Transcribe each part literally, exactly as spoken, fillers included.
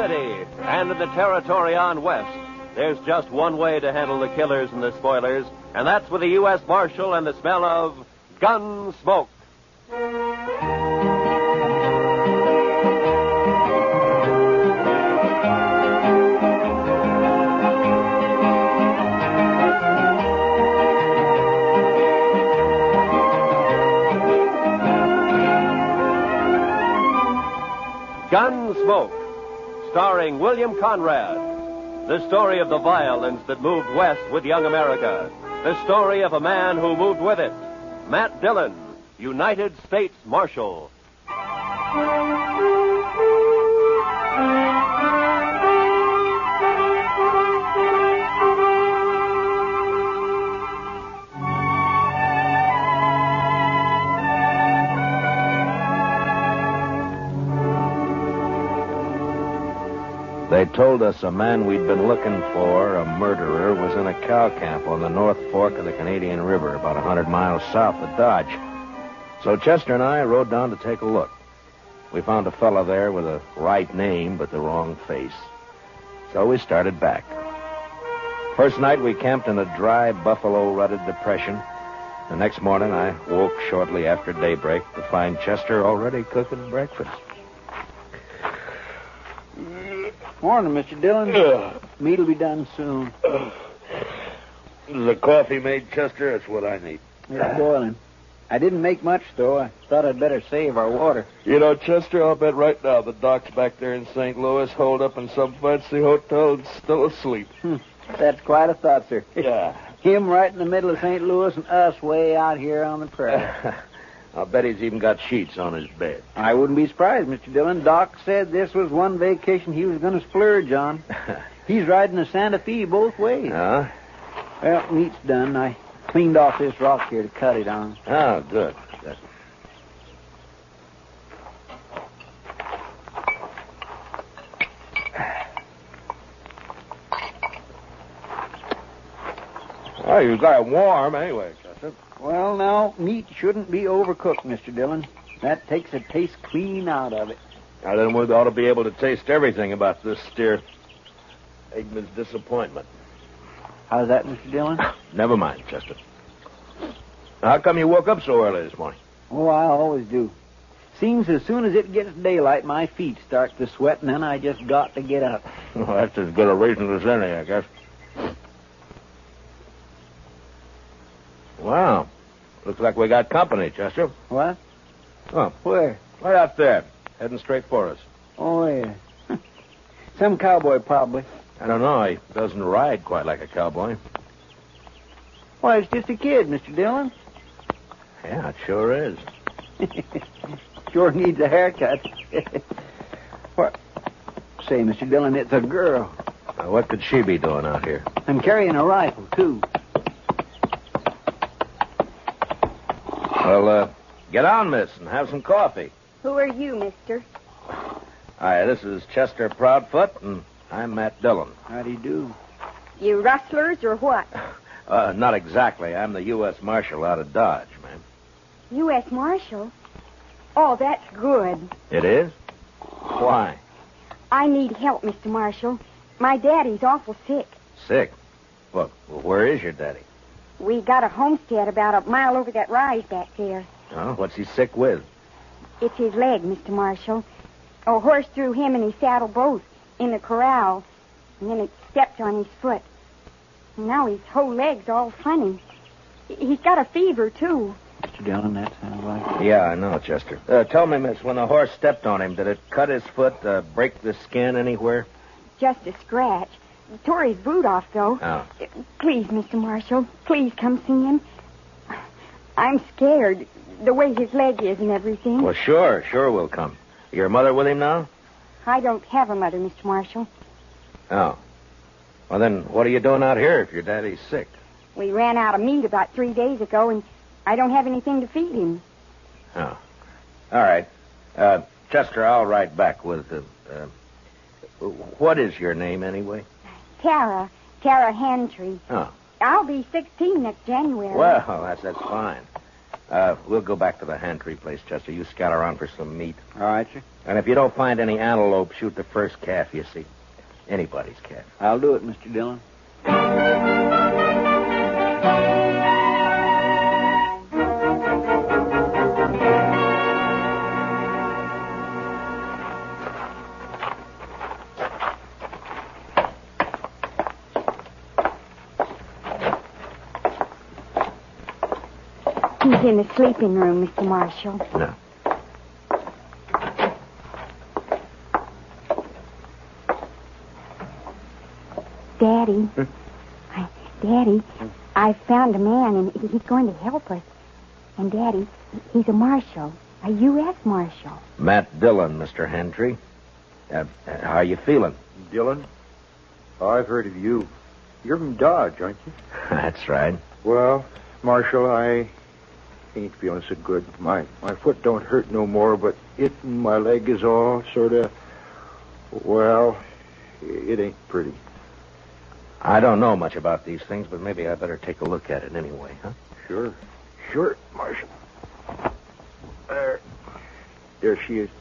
City and in the territory on west, there's just one way to handle the killers and the spoilers, and that's with the U S Marshal and the smell of gun smoke. Gunsmoke, starring William Conrad. The story of the violence that moved west with young America. The story of a man who moved with it. Matt Dillon, United States Marshal. They told us a man we'd been looking for, a murderer, was in a cow camp on the North Fork of the Canadian River, about a hundred miles south of Dodge. So Chester and I rode down to take a look. We found a fellow there with a right name but the wrong face. So we started back. First night we camped in a dry, buffalo-rutted depression. The next morning I woke shortly after daybreak to find Chester already cooking breakfast. Morning, Mister Dillon. Uh, Meat'll be done soon. Uh, is the coffee made, Chester? That's what I need. It's boiling. I didn't make much, though. I thought I'd better save our water. You know, Chester, I'll bet right now the doc's back there in Saint Louis, holed up in some fancy hotel and still asleep. Hmm. That's quite a thought, sir. Yeah. Him right in the middle of Saint Louis and us way out here on the prairie. I'll bet he's even got sheets on his bed. I wouldn't be surprised, Mister Dillon. Doc said this was one vacation he was going to splurge on. He's riding the Santa Fe both ways. Huh? Well, meat's done. I cleaned off this rock here to cut it on. Oh, good. Good. Well, you got it warm anyway, Chester. Well, now, meat shouldn't be overcooked, Mister Dillon. That takes the taste clean out of it. Now, then we ought to be able to taste everything about this steer. Eggman's disappointment. How's that, Mister Dillon? Never mind, Chester. How come you woke up so early this morning? Oh, I always do. Seems as soon as it gets daylight, my feet start to sweat, and then I just got to get up. Well, that's as good a reason as any, I guess. Wow. Looks like we got company, Chester. What? Oh. Where? Right out there. Heading straight for us. Oh, yeah. Some cowboy, probably. I don't know. He doesn't ride quite like a cowboy. Why, it's just a kid, Mister Dillon. Yeah, it sure is. Sure needs a haircut. What? Say, Mister Dillon, it's a girl. Now, what could she be doing out here? I'm carrying a rifle, too. Well, uh, get on, miss, and have some coffee. Who are you, mister? Hi, this is Chester Proudfoot, and I'm Matt Dillon. How do you do? You rustlers or what? Uh, not exactly. I'm the U S Marshal out of Dodge, ma'am. U S Marshal? Oh, that's good. It is? Why? I need help, Mister Marshal. My daddy's awful sick. Sick? Well, where is your daddy? We got a homestead about a mile over that rise back there. Oh, what's he sick with? It's his leg, Mister Marshal. A horse threw him and his saddle both in the corral, and then it stepped on his foot. Now his whole leg's all funny. He's got a fever, too. Mister Dillon, that sounds like... Yeah, I know, Chester. Uh, tell me, miss, when the horse stepped on him, did it cut his foot, uh, break the skin anywhere? Just a scratch. Tore his boot off, though. Oh. Please, Mister Marshal, please come see him. I'm scared, the way his leg is and everything. Well, sure, sure we'll come. Your mother with him now? I don't have a mother, Mister Marshal. Oh. Well, then, what are you doing out here if your daddy's sick? We ran out of meat about three days ago, and I don't have anything to feed him. Oh. All right. Uh, Chester, I'll ride back with... Uh, uh, what is your name, anyway? Tara. Tara Hantry. Oh. I'll be sixteen next January. Well, that's, that's fine. Uh, we'll go back to the Hantry place, Chester. You scout around for some meat. All right, sir. And if you don't find any antelope, shoot the first calf you see. Anybody's calf. I'll do it, Mister Dillon. He's in the sleeping room, Mister Marshall. No. Daddy. Hmm? I, Daddy, I found a man, and he- he's going to help us. And, Daddy, he's a marshal, a U S marshal. Matt Dillon, Mister Hantry. Uh, how are you feeling? Dillon? Oh, I've heard of you. You're from Dodge, aren't you? That's right. Well, Marshal, I ain't feeling so good. My my foot don't hurt no more, but it and my leg is all sort of, well, it ain't pretty. I don't know much about these things, but maybe I better take a look at it anyway, huh? Sure. Sure, Marshal. There. There she is.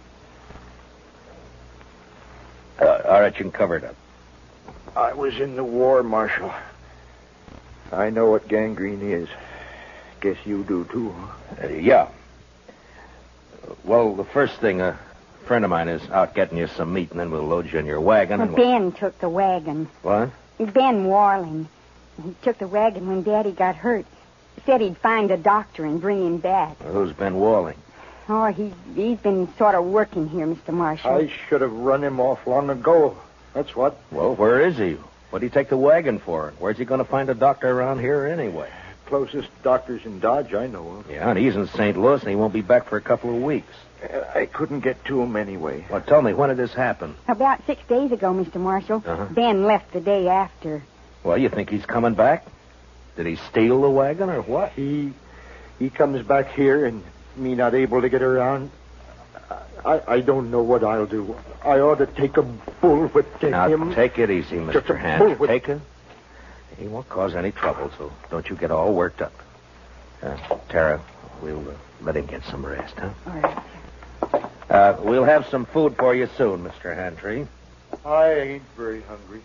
Uh, all right, you can cover it up. I was in the war, Marshal. I know what gangrene is. Guess you do, too, huh? Uh, yeah. Well, the first thing, a friend of mine is out getting you some meat, and then we'll load you in your wagon. Well, and we'll... Ben took the wagon. What? Ben Warling. He took the wagon when Daddy got hurt. Said he'd find a doctor and bring him back. Well, who's Ben Walling? Oh, he, he's been sort of working here, Mister Marshall. I should have run him off long ago. That's what. Well, where is he? What'd he take the wagon for? Where's he going to find a doctor around here anyway? Closest doctor's in Dodge I know of. Yeah, and he's in Saint Louis, and he won't be back for a couple of weeks. Uh, I couldn't get to him anyway. Well, tell me, when did this happen? About six days ago, Mister Marshall. Uh-huh. Ben left the day after. Well, you think he's coming back? Did he steal the wagon or what? He he comes back here and me not able to get around. I, I don't know what I'll do. I ought to take a bullwhip to Now, him. take it easy, Just Mister a Hand. bullwhip. Take it. He won't cause any trouble, so don't you get all worked up. Uh, Tara, we'll uh, let him get some rest, huh? All right. Uh, we'll have some food for you soon, Mister Hantry. I ain't very hungry.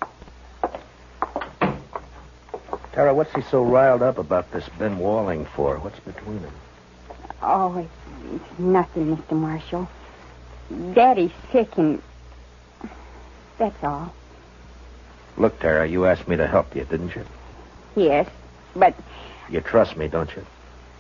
Tara, what's he so riled up about this Ben Walling for? What's between them? Oh, it's, it's nothing, Mister Marshall. Daddy's sick and... That's all. Look, Tara, you asked me to help you, didn't you? Yes, but... You trust me, don't you?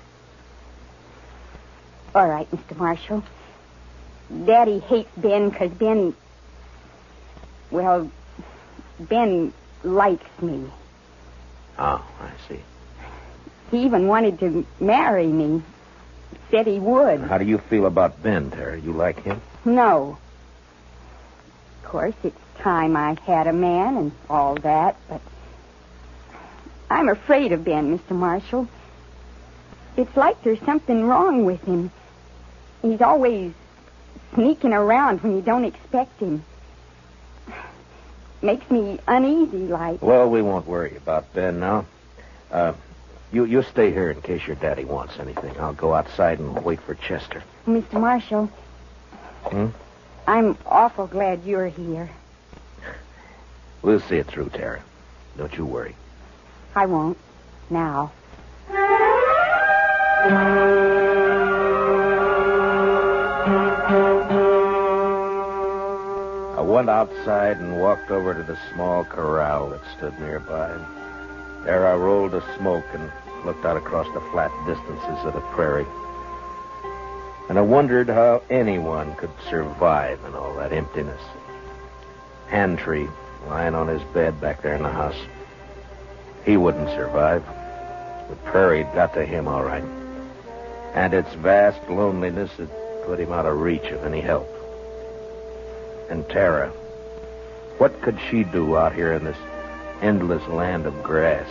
All right, Mister Marshall. Daddy hates Ben because Ben... Well, Ben likes me. Oh, I see. He even wanted to marry me. Said he would. How do you feel about Ben, Tara? You like him? No. Of course, it's time I had a man and all that, but... I'm afraid of Ben, Mister Marshall. It's like there's something wrong with him. He's always sneaking around when you don't expect him. Makes me uneasy, like. Well, we won't worry about Ben now. Uh, you, you stay here in case your daddy wants anything. I'll go outside and wait for Chester. Mister Marshall. Hmm? I'm awful glad you're here. We'll see it through, Tara. Don't you worry. I won't. Now. I went outside and walked over to the small corral that stood nearby. There I rolled a smoke and looked out across the flat distances of the prairie. And I wondered how anyone could survive in all that emptiness. Hantry, lying on his bed back there in the house. He wouldn't survive. The prairie got to him all right. And its vast loneliness had put him out of reach of any help. And Tara, what could she do out here in this endless land of grass?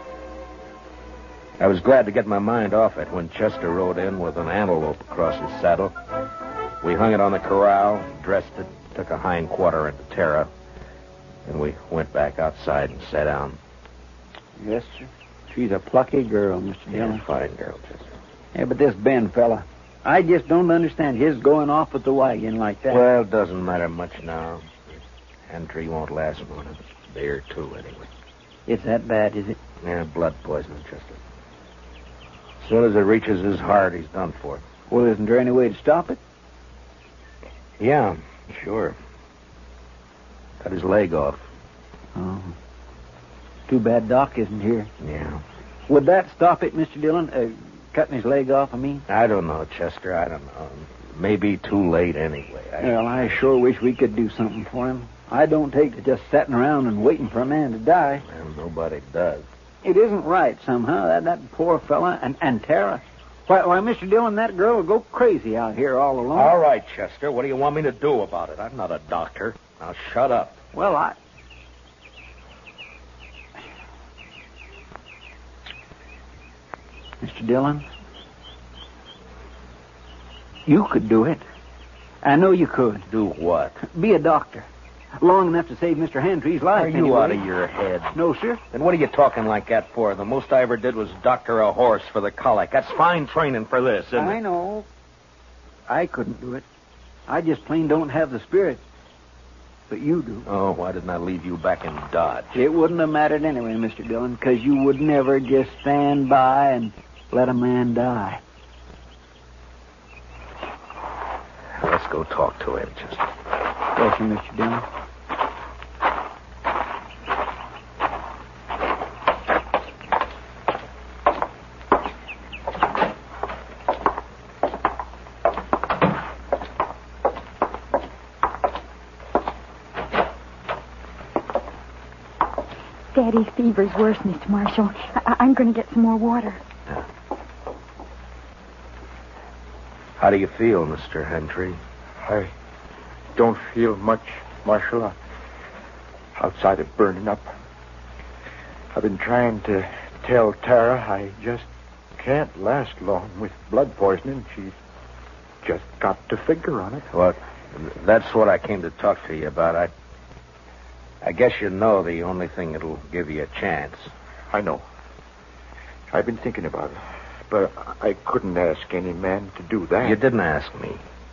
I was glad to get my mind off it when Chester rode in with an antelope across his saddle. We hung it on the corral, dressed it, took a hind quarter into Tara, and we went back outside and sat down. Yes, sir. She's a plucky girl, Mister Yeah, Dillon. fine girl, Chester. Yeah, but this Ben fella, I just don't understand his going off with the wagon like that. Well, it doesn't matter much now. Entry won't last more than a day or two, anyway. It's that bad, is it? Yeah, blood poisoning, Chester. As soon as it reaches his heart, he's done for. Well, isn't there any way to stop it? Yeah, sure. Cut his leg off. Oh. Too bad Doc isn't here. Yeah. Would that stop it, Mister Dillon? Uh, cutting his leg off, I mean? I don't know, Chester. I don't know. Maybe too late anyway. I... Well, I sure wish we could do something for him. I don't take to just sitting around and waiting for a man to die. Well, nobody does. It isn't right, somehow. That that poor fella and, and Tara. Why, why, Mister Dillon, that girl will go crazy out here all alone. All right, Chester. What do you want me to do about it? I'm not a doctor. Now, shut up. Well, I... Mister Dillon, you could do it. I know you could. Do what? Be a doctor. Long enough to save Mister Hantry's life. Are you anyway. out of your head? No, sir. Then what are you talking like that for? The most I ever did was doctor a horse for the colic. That's fine training for this, isn't I it? know. I couldn't do it. I just plain don't have the spirit. But you do. Oh, why didn't I leave you back in Dodge? It wouldn't have mattered anyway, Mister Dillon, because you would never just stand by and let a man die. Let's go talk to him, Chester. Bless you, Mister Dillon. Daddy's fever's worse, Mister Marshall. I- I'm going to get some more water. Yeah. How do you feel, Mister Hentry? I don't feel much, Marshal. Outside of burning up. I've been trying to tell Tara I just can't last long with blood poisoning. She's just got to figure on it. Well, that's what I came to talk to you about. I I guess you know the only thing that'll give you a chance. I know. I've been thinking about it. But I couldn't ask any man to do that. You didn't ask me.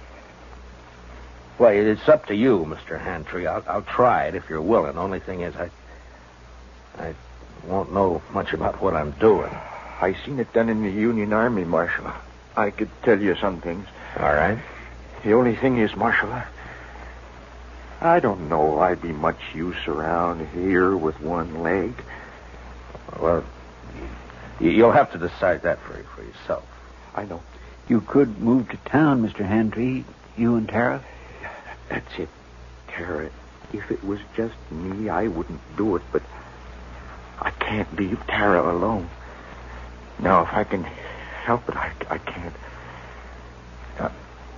Well, it's up to you, Mister Hantry. I'll, I'll try it if you're willing. Only thing is, I I won't know much about what I'm doing. I seen it done in the Union Army, Marshal. I could tell you some things. All right. The only thing is, Marshal, I don't know I'd be much use around here with one leg. Well, you, you'll have to decide that for, for yourself. I know. You could move to town, Mister Hantry, you and Tara. That's it, Tara. If it was just me, I wouldn't do it, but I can't leave Tara alone. Now, if I can help it, I, I can't. Uh,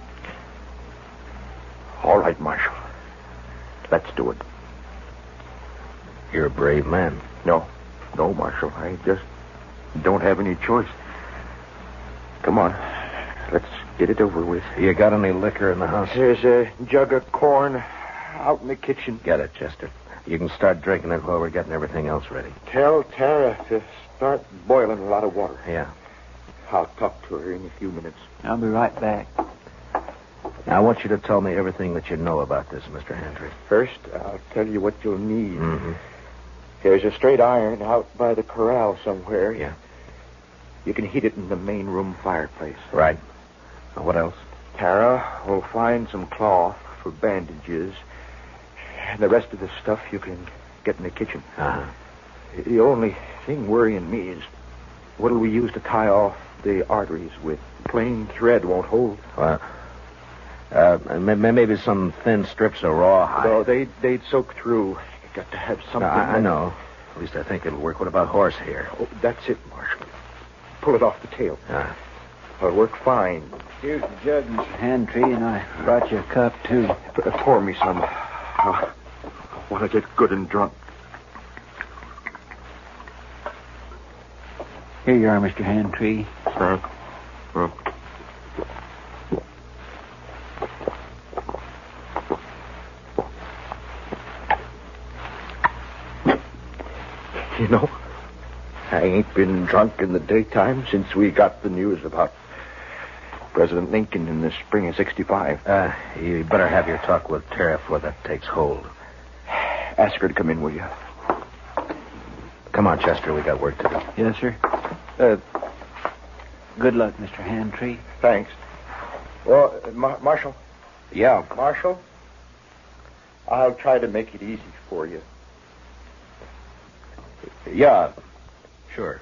all right, Marshal. Let's do it. You're a brave man. No. No, Marshal. I just don't have any choice. Come on. Let's get it over with. You got any liquor in the house? There's a jug of corn out in the kitchen. Get it, Chester. You can start drinking it while we're getting everything else ready. Tell Tara to start boiling a lot of water. Yeah. I'll talk to her in a few minutes. I'll be right back. Now, I want you to tell me everything that you know about this, Mister Hantry. First, I'll tell you what you'll need. Mm-hmm. There's a straight iron out by the corral somewhere. Yeah. You can heat it in the main room fireplace. Right. Now, what else? Tara will find some cloth for bandages. And the rest of the stuff you can get in the kitchen. Uh-huh. The only thing worrying me is what'll we use to tie off the arteries with? Plain thread won't hold. Well, uh, maybe some thin strips of raw hide. No, they'd, they'd soak through. You got to have something. No, I, I know. At least I think it'll work. What about horsehair? Oh, that's it, Marshal. Pull it off the tail. Ah. It'll work fine. Here's the jug, Mister Hantry, and I brought you a cup, too. P- pour me some. I want to get good and drunk. Here you are, Mister Hantry. Thank you. You know, I ain't been drunk in the daytime since we got the news about President Lincoln in the spring of sixty-five. Uh, you better have your talk with Tara before that takes hold. Ask her to come in, will you? Come on, Chester. We got work to do. Yes, sir. Uh, good luck, Mister Handtree. Thanks. Well, uh, Mar- Marshal. Yeah. Marshal, I'll try to make it easy for you. Yeah. Sure.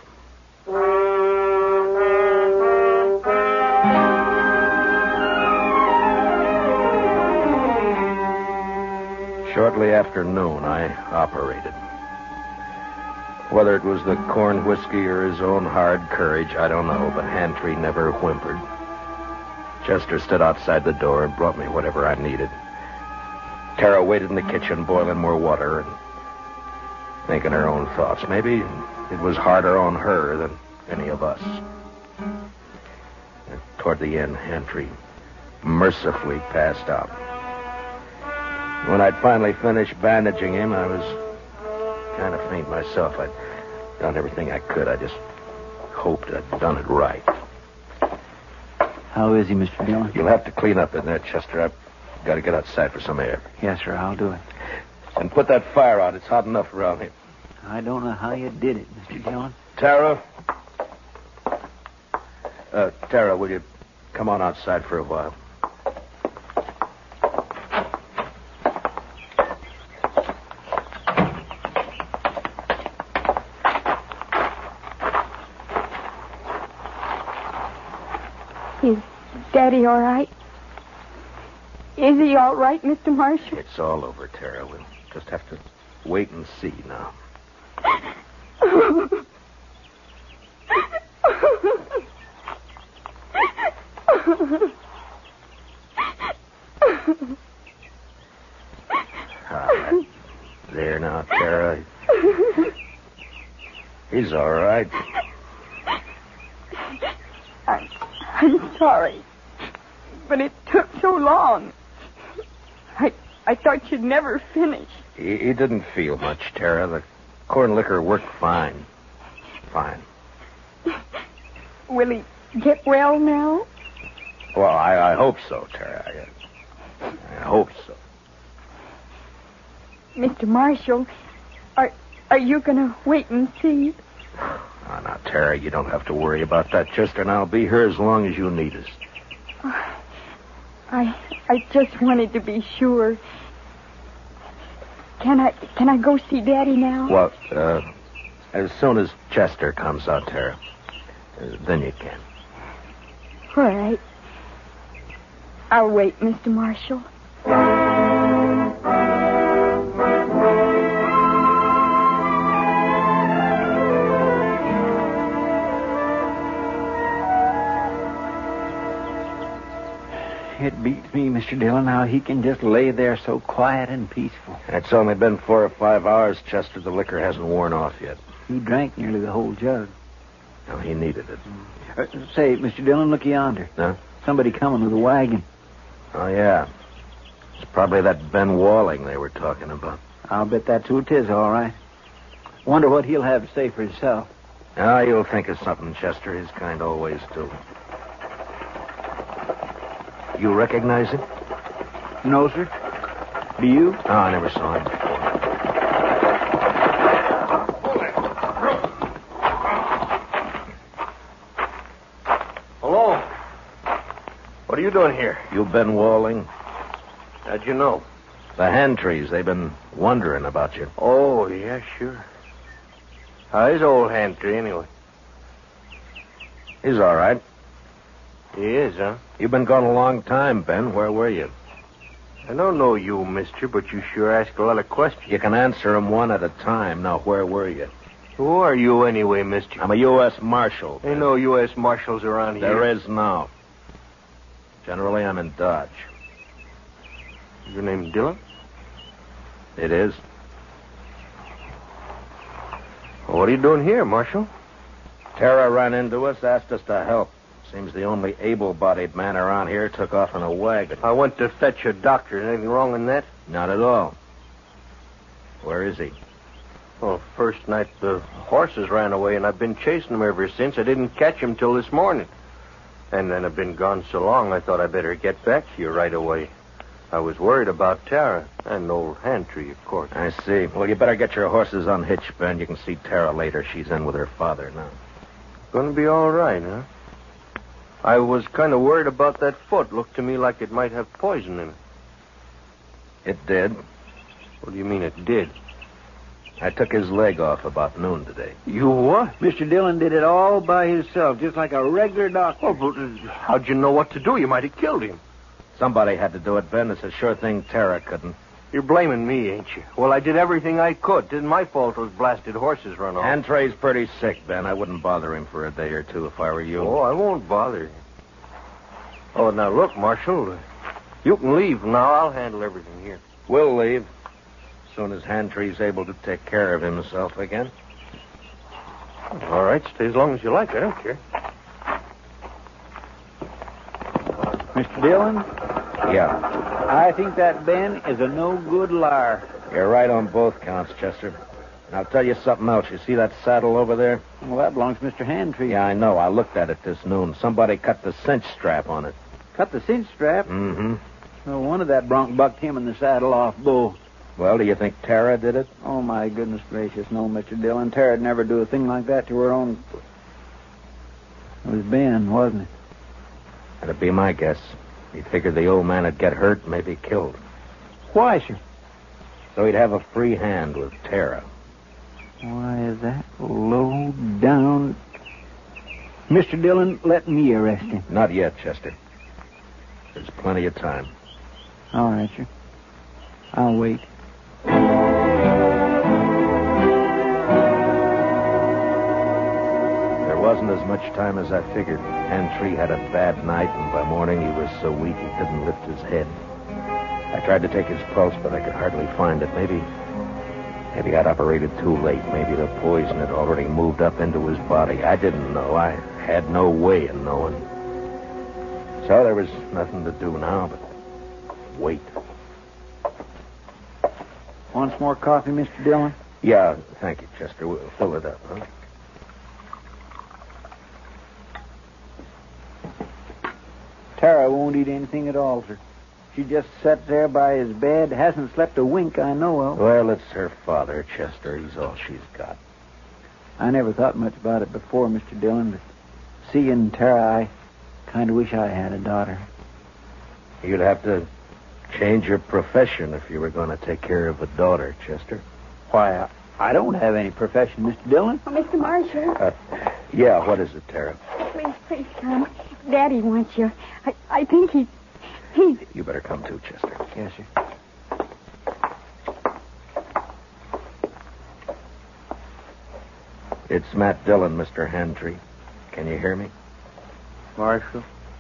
Shortly after noon, I operated. Whether it was the corn whiskey or his own hard courage, I don't know, but Handtree never whimpered. Chester stood outside the door and brought me whatever I needed. Tara waited in the kitchen, boiling more water and thinking her own thoughts. Maybe it was harder on her than any of us. And toward the end, Handtree mercifully passed out. When I'd finally finished bandaging him, I was kind of faint myself. I'd done everything I could. I just hoped I'd done it right. How is he, Mister Dillon? You'll have to clean up in there, Chester. I've got to get outside for some air. Yes, sir, I'll do it. And put that fire out. It's hot enough around here. I don't know how you did it, Mister Dillon. Tara? Uh, Tara, will you come on outside for a while? Is Daddy all right? Is he all right, Mister Marshall? It's all over, Tara. We'll just have to wait and see now. All right. There now, Tara. He's all right. I, I'm sorry, but it took so long. I I thought you'd never finish. He, he didn't feel much, Tara. The corn liquor worked fine. Fine. Will he get well now? Well, I, I hope so, Tara. I, I hope so. Mister Marshall, are are you going to wait and see? Oh, now, Tara, you don't have to worry about that, Chester, and I'll be here as long as you need us. Oh, I I just wanted to be sure. Can I can I go see Daddy now? Well, uh, as soon as Chester comes out, Tara, uh, then you can. All right. I'll wait, Mister Marshall. It beats me, Mister Dillon, how he can just lay there so quiet and peaceful. It's only been four or five hours, Chester. The liquor hasn't worn off yet. He drank nearly the whole jug. No, he needed it. Uh, say, Mister Dillon, look yonder. Huh? Somebody coming with a wagon. Oh, yeah. It's probably that Ben Walling they were talking about. I'll bet that's who it is, all right. Wonder what he'll have to say for himself. Ah, you'll think of something, Chester. His kind always do. You recognize him? No, sir. Do you? Oh, I never saw him before. Hello. What are you doing here? You Ben Walling? How'd you know? The Handtrees, they've been wondering about you. Oh, yeah, sure. How's old Handtree, anyway? He's all right. He is, huh? You've been gone a long time, Ben. Where were you? I don't know you, mister, but you sure ask a lot of questions. You can answer them one at a time. Now, where were you? Who are you anyway, mister? I'm a U S Marshal. Ain't no U S Marshals around here. There is now. Generally, I'm in Dodge. Your name Dillon? It is. Well, what are you doing here, Marshal? Tara ran into us, asked us to help. Seems the only able-bodied man around here took off in a wagon. I went to fetch a doctor. Anything wrong in that? Not at all. Where is he? Well, first night the horses ran away, and I've been chasing them ever since. I didn't catch him till this morning. And then I've been gone so long, I thought I'd better get back to you right away. I was worried about Tara and old Hantry, of course. I see. Well, you better get your horses unhitched, Ben. You can see Tara later. She's in with her father now. Gonna be all right, huh? I was kind of worried about that foot. Looked to me like it might have poison in it. It did. What do you mean it did? I took his leg off about noon today. You what? Mister Dillon did it all by himself, just like a regular doctor. Oh, but uh, how'd you know what to do? You might have killed him. Somebody had to do it, Ben. It's a sure thing Tara couldn't. You're blaming me, ain't you? Well, I did everything I could. Didn't my fault those blasted horses run off. Hantray's pretty sick, Ben. I wouldn't bother him for a day or two if I were you. Oh, I won't bother you. Oh, now look, Marshal. You can leave now. I'll handle everything here. We'll leave. As soon as Hantray's able to take care of himself again. All right, stay as long as you like. I don't care. Mister Dillon, Yeah. I think that Ben is a no-good liar. You're right on both counts, Chester. And I'll tell you something else. You see that saddle over there? Well, that belongs to Mister Hantry. Yeah, I know. I looked at it this noon. Somebody cut the cinch strap on it. Cut the cinch strap. Mm-hmm. No wonder that bronc bucked him in the saddle off Bull. Well, do you think Tara did it? Oh, my goodness gracious, no, Mister Dillon. Tara'd never do a thing like that to her own... It was Ben, wasn't it? That'd be my guess. He figured the old man would get hurt, maybe killed. Why, sir? So he'd have a free hand with Tara. Why, is that low down... Mister Dillon, let me arrest him. Not yet, Chester. There's plenty of time. All right, sir. I'll wait. There wasn't as much time as I figured. Hantry had a bad night, and by morning he was so weak he couldn't lift his head. I tried to take his pulse, but I could hardly find it. Maybe, maybe I'd operated too late. Maybe the poison had already moved up into his body. I didn't know. I had no way of knowing. So there was nothing to do now but wait. Want some more coffee, Mister Dillon? Yeah, thank you, Chester. We'll fill it up, huh? Tara won't eat anything at all, sir. She just sat there by his bed, hasn't slept a wink I know of. Well, it's her father, Chester. He's all she's got. I never thought much about it before, Mister Dillon, but seeing Tara, I kind of wish I had a daughter. You'd have to change your profession if you were going to take care of a daughter, Chester. Why, I, I don't have any profession, Mister Dillon. Oh, Mister Marshall, Uh, yeah, what is it, Tara? please, please come. Daddy wants you. I, I think he, he's... You better come too, Chester. Yes, sir. It's Matt Dillon, Mister Hantry. Can you hear me? Marshal,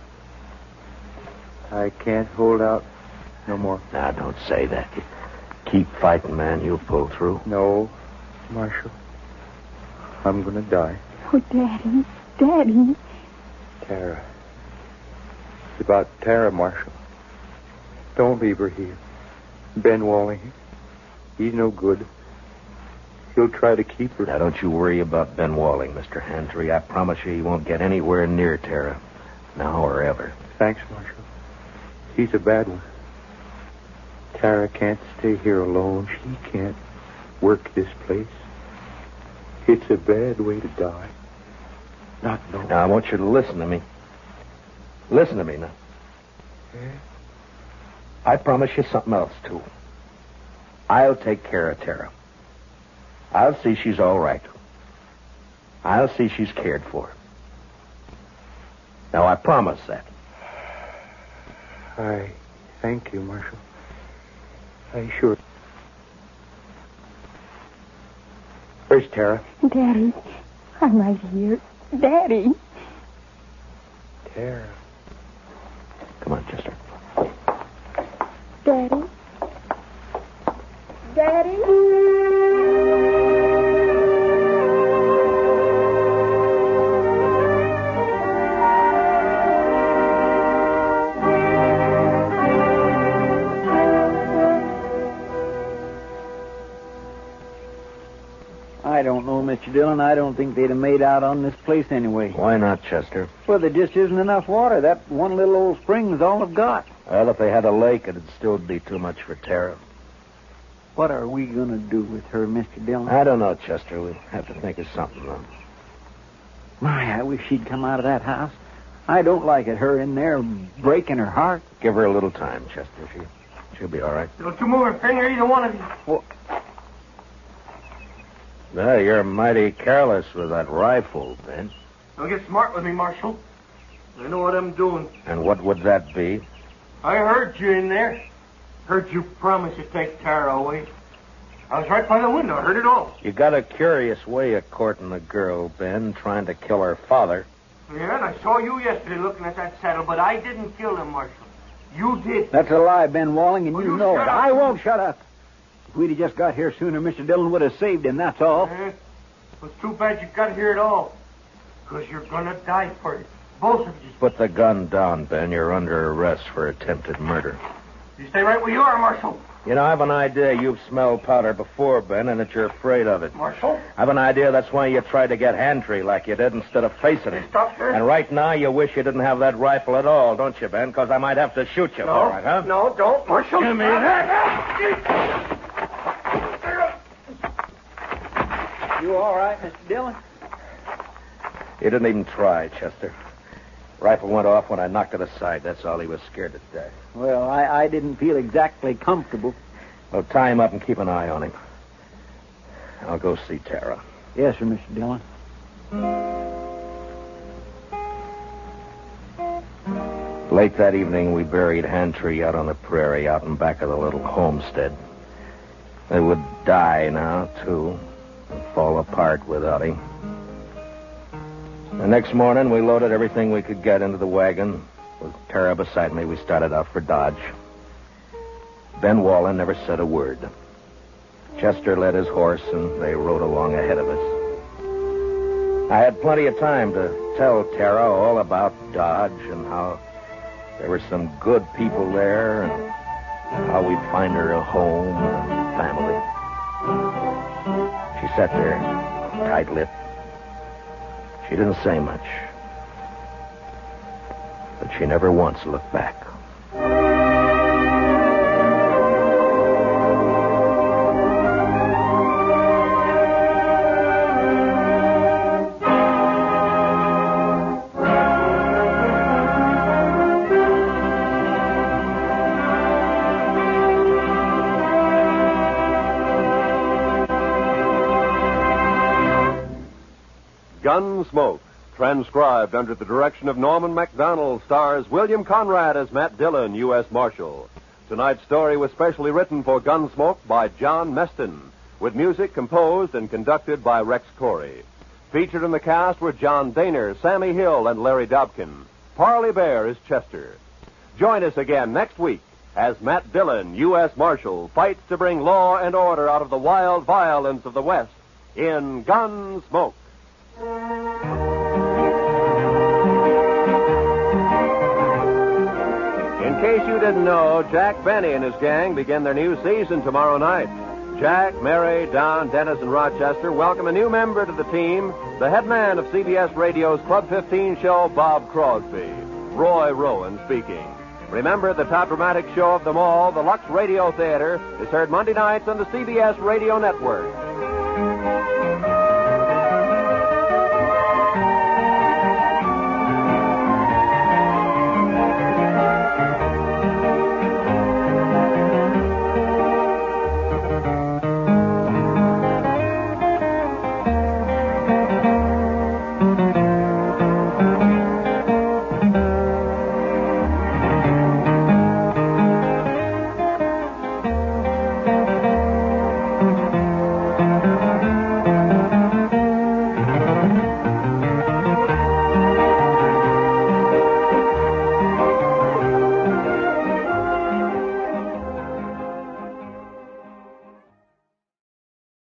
I can't hold out no more. Now, don't say that. Keep fighting, man. You'll pull through. No, Marshal. I'm going to die. Oh, Daddy, Daddy. Tara. It's about Tara, Marshal. Don't leave her here. Ben Walling, he's no good. He'll try to keep her. Now, don't you worry about Ben Walling, Mister Hantry. I promise you he won't get anywhere near Tara. Now or ever. Thanks, Marshal. He's a bad one. Tara can't stay here alone. She can't work this place. It's a bad way to die. Not knowing. Now, I want you to listen to me. Listen to me now. Yeah? I promise you something else, too. I'll take care of Tara. I'll see she's all right. I'll see she's cared for. Now, I promise that. I thank you, Marshal. I sure. Where's Tara? Daddy, I'm right here. Daddy. Tara. Come on, Chester. Daddy. Daddy. I don't know, Mister Dillon, I don't think they'd have made out on this place anyway. Why not, Chester? Well, there just isn't enough water. That one little old spring's all I've got. Well, if they had a lake, it'd still be too much for Tara. What are we going to do with her, Mister Dillon? I don't know, Chester. We'll have to think of something, though. My, I wish she'd come out of that house. I don't like it, her in there breaking her heart. Give her a little time, Chester. She, she'll be all right. Don't you move a finger, either one of you. Well, Well, you're mighty careless with that rifle, Ben. Don't get smart with me, Marshal. I know what I'm doing. And what would that be? I heard you in there. Heard you promise to take Tara away. I was right by the window. I heard it all. You got a curious way of courting a girl, Ben, trying to kill her father. Yeah, and I saw you yesterday looking at that saddle, but I didn't kill him, Marshal. You did. That's a lie, Ben Walling, and Well, you, you know shut it. up. I won't shut up. If we'd have just got here sooner, Mister Dillon would have saved him, that's all. Eh? It's too bad you got here at all. Because you're going to die for it. Both of you. Put the gun down, Ben. You're under arrest for attempted murder. You stay right where you are, Marshal. You know, I have an idea you've smelled powder before, Ben, and that you're afraid of it. Marshal? I have an idea that's why you tried to get Hantry like you did instead of facing him. Stop, sir. And right now you wish you didn't have that rifle at all, don't you, Ben? Because I might have to shoot you No, for it, huh? no, don't, Marshal. Give me that. You all right, Mister Dillon? He didn't even try, Chester. Rifle went off when I knocked it aside. That's all. He was scared to death. Well, I, I didn't feel exactly comfortable. Well, tie him up and keep an eye on him. I'll go see Tara. Yes, sir, Mister Dillon. Late that evening, we buried Hantry out on the prairie, out in back of the little homestead. They would die now, too, and fall apart without him. The next morning, we loaded everything we could get into the wagon. With Tara beside me, we started out for Dodge. Ben Wallen never said a word. Chester led his horse, and they rode along ahead of us. I had plenty of time to tell Tara all about Dodge and how there were some good people there and how we'd find her a home and family. She sat there, tight-lipped. She didn't say much, but she never once looked back. Gunsmoke, transcribed under the direction of Norman Macdonald, stars William Conrad as Matt Dillon, U S Marshal. Tonight's story was specially written for Gunsmoke by John Meston, with music composed and conducted by Rex Corey. Featured in the cast were John Daner, Sammy Hill, and Larry Dobkin. Parley Bear is Chester. Join us again next week as Matt Dillon, U S Marshal, fights to bring law and order out of the wild violence of the West in Gunsmoke. In case you didn't know, Jack Benny and his gang begin their new season tomorrow night. Jack, Mary, Don, Dennis, and Rochester welcome a new member to the team, the head man of C B S Radio's Club fifteen show, Bob Crosby. Roy Rowan speaking. Remember, the top dramatic show of them all, the Lux Radio Theater, is heard Monday nights on the C B S Radio Network.